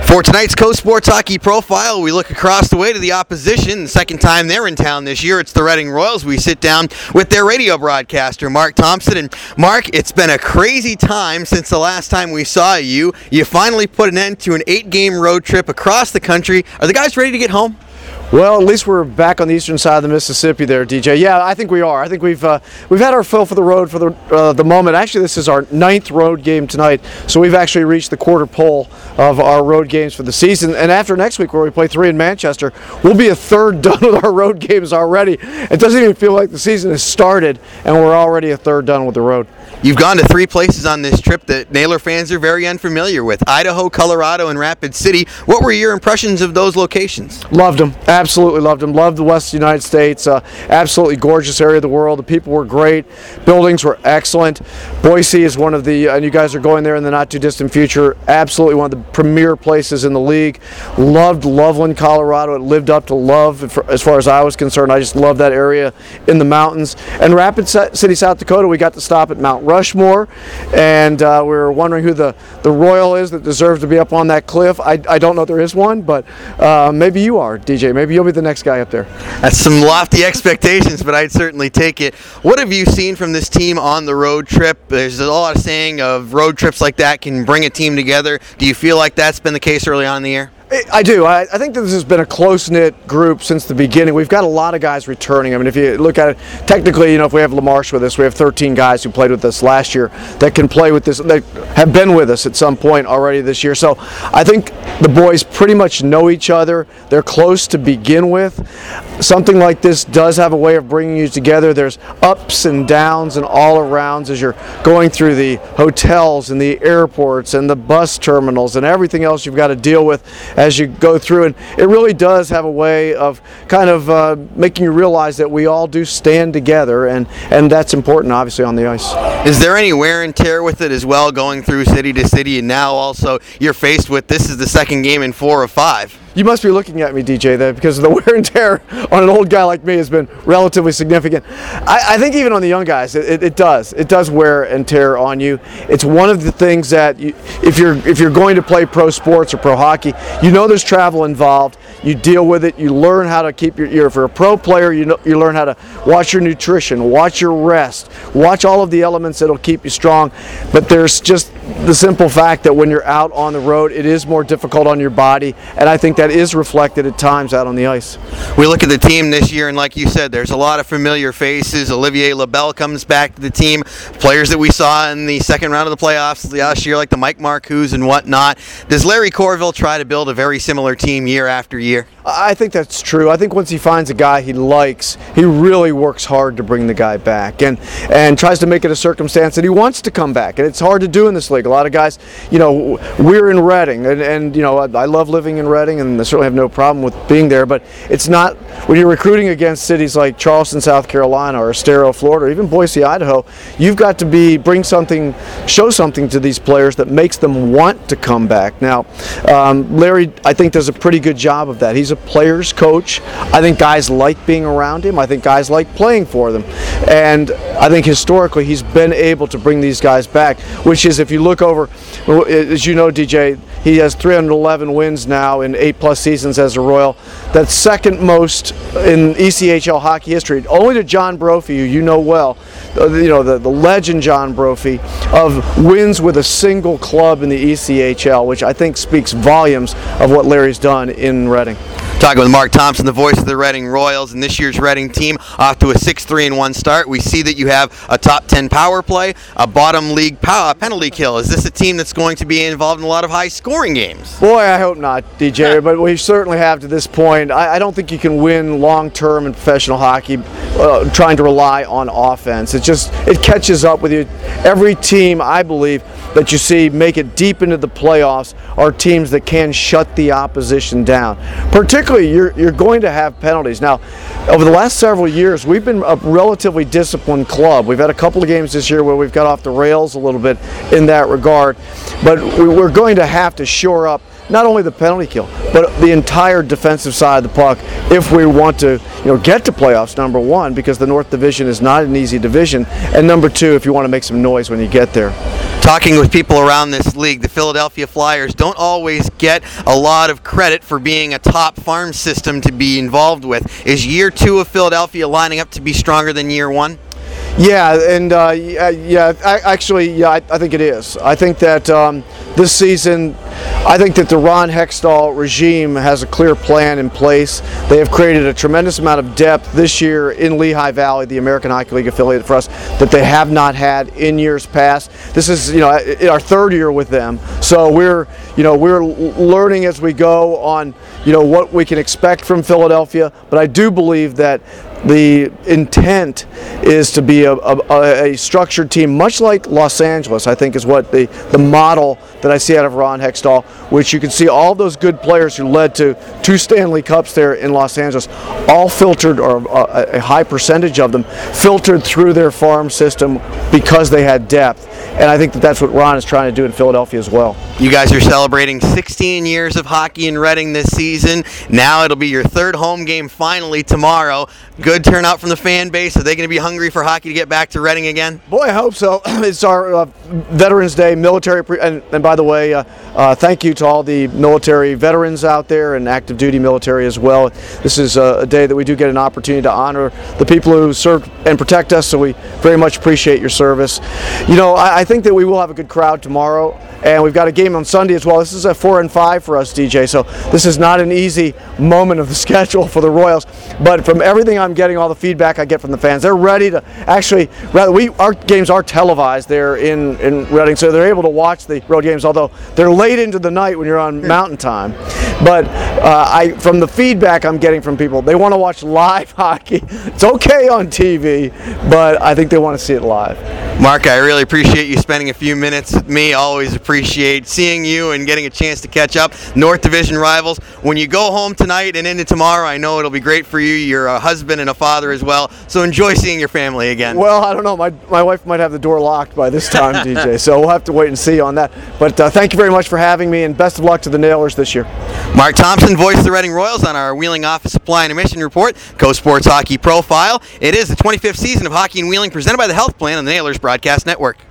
For tonight's Coast Sports Hockey Profile, we look across the way to the opposition. The second time they're in town this year, it's the Reading Royals. We sit down with their radio broadcaster, Mark Thompson. And Mark, it's been a crazy time since the last time we saw you. You finally put an end to an 8-game road trip across the country. Are the guys ready to get home? Well, at least we're back on the eastern side of the Mississippi there, DJ. Yeah, I think we are. I think we've had our fill for the road for the moment. Actually, this is our 9th road game tonight, so we've actually reached the quarter pole of our road games for the season. And after next week, where we play 3 in Manchester, we'll be a third done with our road games already. It doesn't even feel like the season has started, and we're already a third done with the road. You've gone to 3 places on this trip that Naylor fans are very unfamiliar with: Idaho, Colorado, and Rapid City. What were your impressions of those locations? Loved them. Absolutely loved them. Loved the West United States. Absolutely gorgeous area of the world. The people were great. Buildings were excellent. Boise is one of the, and you guys are going there in the not too distant future, absolutely one of the premier places in the league. Loved Loveland, Colorado. It lived up to love as far as I was concerned. I just love that area in the mountains. And Rapid City, South Dakota, we got to stop at Mount Rushmore, and we were wondering who the Royal is that deserves to be up on that cliff. I don't know if there is one, but maybe you are, DJ. Maybe you'll be the next guy up there. That's some lofty expectations, but I'd certainly take it. What have you seen from this team on the road trip? There's a lot of saying of road trips like that can bring a team together. Do you feel like that's been the case early on in the year? I do. I think that this has been a close-knit group since the beginning. We've got a lot of guys returning. I mean, if you look at it, technically, if we have LaMarche with us, we have 13 guys who played with us last year that can play with this, that have been with us at some point already this year. So I think the boys pretty much know each other. They're close to begin with. Something like this does have a way of bringing you together. There's ups and downs and all arounds as you're going through the hotels and the airports and the bus terminals and everything else you've got to deal with as you go through, and it really does have a way of kind of making you realize that we all do stand together, and that's important, obviously, on the ice. Is there any wear and tear with it as well, going through city to city, and now also you're faced with this is the second game in 4 of 5? You must be looking at me, DJ, there, because the wear and tear on an old guy like me has been relatively significant. I think even on the young guys, it does wear and tear on you. It's one of the things that if you're going to play pro sports or pro hockey, there's travel involved. You deal with it. You learn how to keep if you're a pro player, you learn how to watch your nutrition, watch your rest, watch all of the elements that'll keep you strong. But there's just the simple fact that when you're out on the road, it is more difficult on your body, and I think that is reflected at times out on the ice. We look at the team this year, and like you said, there's a lot of familiar faces. Olivier Labelle comes back to the team. Players that we saw in the second round of the playoffs last year, like the Mike Marcoux and whatnot. Does Larry Corville try to build a very similar team year after year? I think that's true. I think once he finds a guy he likes, he really works hard to bring the guy back and tries to make it a circumstance that he wants to come back. And it's hard to do in this league. A lot of guys, we're in Reading, and I love living in Reading, and I certainly have no problem with being there, but it's not, when you're recruiting against cities like Charleston, South Carolina, or Estero, Florida, or even Boise, Idaho, you've got to show something to these players that makes them want to come back. Now, Larry, I think, does a pretty good job of that. He's a player's coach. I think guys like being around him. I think guys like playing for them. And I think historically he's been able to bring these guys back, which is, if you look over, as you know, DJ, he has 311 wins now in 8+ seasons as a Royal. That's second most in ECHL hockey history, only to John Brophy, who you know well, the legend John Brophy, of wins with a single club in the ECHL, which I think speaks volumes of what Larry's done in Reading. Talking with Mark Thompson, the voice of the Reading Royals, and this year's Reading team off to a 6-3-1 start. We see that you have a top 10 power play, a bottom league penalty kill. Is this a team that's going to be involved in a lot of high-scoring games? Boy, I hope not, DJ, but we certainly have to this point. I don't think you can win long-term in professional hockey trying to rely on offense. It catches up with you. Every team, I believe, that you see make it deep into the playoffs are teams that can shut the opposition down. Particularly, you're going to have penalties. Now, over the last several years, we've been a relatively disciplined club. We've had a couple of games this year where we've got off the rails a little bit in that regard, but we're going to have to shore up not only the penalty kill, but the entire defensive side of the puck if we want to get to playoffs, number one, because the North Division is not an easy division, and number two, if you want to make some noise when you get there. Talking with people around this league, the Philadelphia Flyers don't always get a lot of credit for being a top farm system to be involved with. Is year 2 of Philadelphia lining up to be stronger than year 1? Yeah, and I think it is. I think that this season, I think that the Ron Hextall regime has a clear plan in place. They have created a tremendous amount of depth this year in Lehigh Valley, the American Hockey League affiliate for us, that they have not had in years past. This is our third year with them, so we're learning as we go on what we can expect from Philadelphia. But I do believe that the intent is to be a structured team, much like Los Angeles, I think is what the model that I see out of Ron Hextall, which you can see all those good players who led to 2 Stanley Cups there in Los Angeles, all filtered, or a high percentage of them, filtered through their farm system because they had depth. And I think that that's what Ron is trying to do in Philadelphia as well. You guys are celebrating 16 years of hockey in Reading this season. Now it'll be your 3rd home game finally tomorrow. Good turnout from the fan base. Are they going to be hungry for hockey to get back to Reading again? Boy, I hope so. It's our Veterans Day military, and by the way, thank you to all the military veterans out there and active duty military as well. This is a day that we do get an opportunity to honor the people who serve and protect us, so we very much appreciate your service. I think that we will have a good crowd tomorrow, and we've got a game on Sunday as well. This is a 4 and 5 for us, DJ, so this is not an easy moment of the schedule for the Royals, but from everything I'm getting, all the feedback I get from the fans, they're ready to actually, our games are televised there in Reading, so they're able to watch the road games, although they're late into the night when you're on Mountain Time. But from the feedback I'm getting from people, they want to watch live hockey. It's okay on TV, but I think they want to see it live. Mark, I really appreciate you spending a few minutes with me. Always appreciate seeing you and getting a chance to catch up. North Division rivals. When you go home tonight and into tomorrow, I know it'll be great for you. You're a husband and a father as well, so enjoy seeing your family again. Well, I don't know. My wife might have the door locked by this time, DJ, so we'll have to wait and see on that. But thank you very much for having me, and best of luck to the Nailers this year. Mark Thompson, voice of the Reading Royals on our Wheeling Office Supply and Emission Report, Co-Sports Hockey Profile. It is the 25th season of Hockey and Wheeling, presented by the Health Plan on the Nailers Broadcast Network.